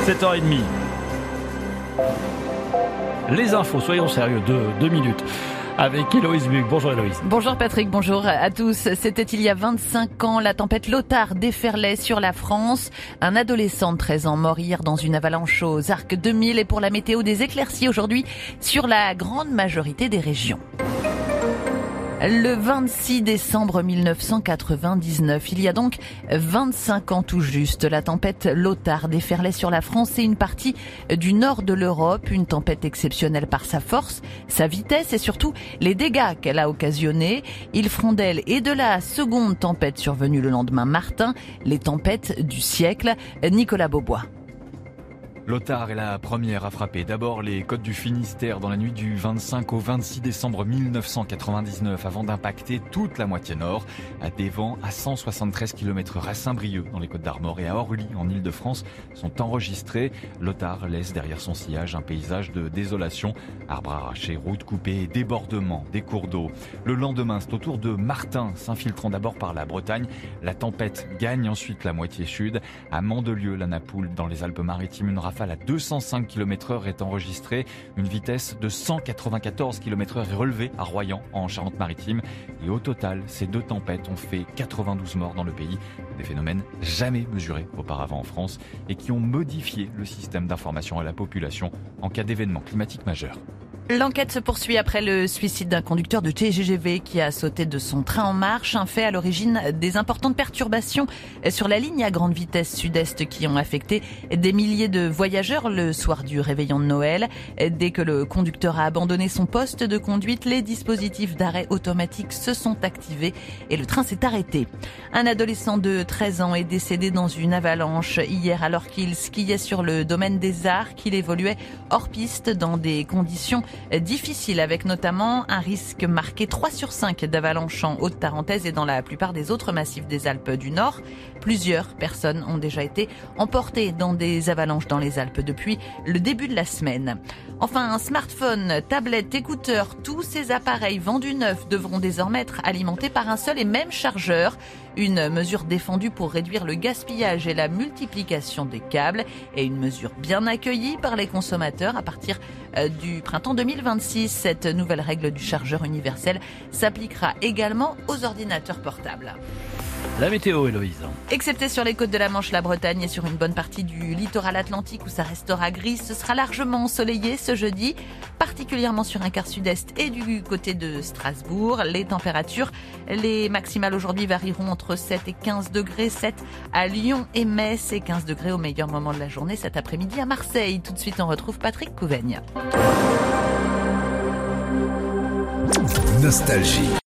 7h30. Les infos, soyons sérieux, 2 minutes. Avec Héloïse Buc. Bonjour Héloïse. Bonjour Patrick, bonjour à tous. C'était il y a 25 ans, la tempête Lothar déferlait sur la France. Un adolescent de 13 ans mort hier dans une avalanche aux Arcs 2000 et pour la météo des éclaircies aujourd'hui sur la grande majorité des régions. Le 26 décembre 1999, il y a donc 25 ans tout juste, la tempête Lothar déferlait sur la France et une partie du nord de l'Europe. Une tempête exceptionnelle par sa force, sa vitesse et surtout les dégâts qu'elle a occasionnés. Il frondelle et de la seconde tempête survenue le lendemain, Martin, les tempêtes du siècle. Nicolas Beaubois. Lothar est la première à frapper. D'abord les côtes du Finistère dans la nuit du 25 au 26 décembre 1999 avant d'impacter toute la moitié nord. À des vents à 173 km/h à Saint-Brieuc dans les Côtes d'Armor et à Orly en Île-de-France sont enregistrés. Lothar laisse derrière son sillage un paysage de désolation. Arbres arrachés, routes coupées et débordements des cours d'eau. Le lendemain, c'est au tour de Martin, s'infiltrant d'abord par la Bretagne. La tempête gagne ensuite la moitié sud. À Mandelieu, la Napoule, dans les Alpes-Maritimes, une rafale à 205 km/h est enregistrée. Une vitesse de 194 km/h est relevée à Royan, en Charente-Maritime. Et au total, ces deux tempêtes ont fait 92 morts dans le pays. Des phénomènes jamais mesurés auparavant en France et qui ont modifié le système d'information à la population en cas d'événement climatique majeur. L'enquête se poursuit après le suicide d'un conducteur de TGV qui a sauté de son train en marche, un fait à l'origine des importantes perturbations sur la ligne à grande vitesse sud-est qui ont affecté des milliers de voyageurs le soir du réveillon de Noël. Dès que le conducteur a abandonné son poste de conduite, les dispositifs d'arrêt automatique se sont activés et le train s'est arrêté. Un adolescent de 13 ans est décédé dans une avalanche hier alors qu'il skiait sur le domaine des Arcs. Il évoluait hors piste dans des conditions difficile avec notamment un risque marqué 3 sur 5 d'avalanche en Haute-Tarentaise et dans la plupart des autres massifs des Alpes du Nord. Plusieurs personnes ont déjà été emportées dans des avalanches dans les Alpes depuis le début de la semaine. Enfin, un smartphone, tablette, écouteurs, tous ces appareils vendus neufs devront désormais être alimentés par un seul et même chargeur. Une mesure défendue pour réduire le gaspillage et la multiplication des câbles et une mesure bien accueillie par les consommateurs à partir du printemps 2026. Cette nouvelle règle du chargeur universel s'appliquera également aux ordinateurs portables. La météo, Héloïse. Excepté sur les côtes de la Manche, la Bretagne et sur une bonne partie du littoral atlantique où ça restera gris, ce sera largement ensoleillé ce jeudi, particulièrement sur un quart sud-est et du côté de Strasbourg. Les températures, les maximales aujourd'hui varieront entre 7 et 15 degrés, 7 à Lyon et Metz et 15 degrés au meilleur moment de la journée cet après-midi à Marseille. Tout de suite, on retrouve Patrick Couvaigne. Nostalgie.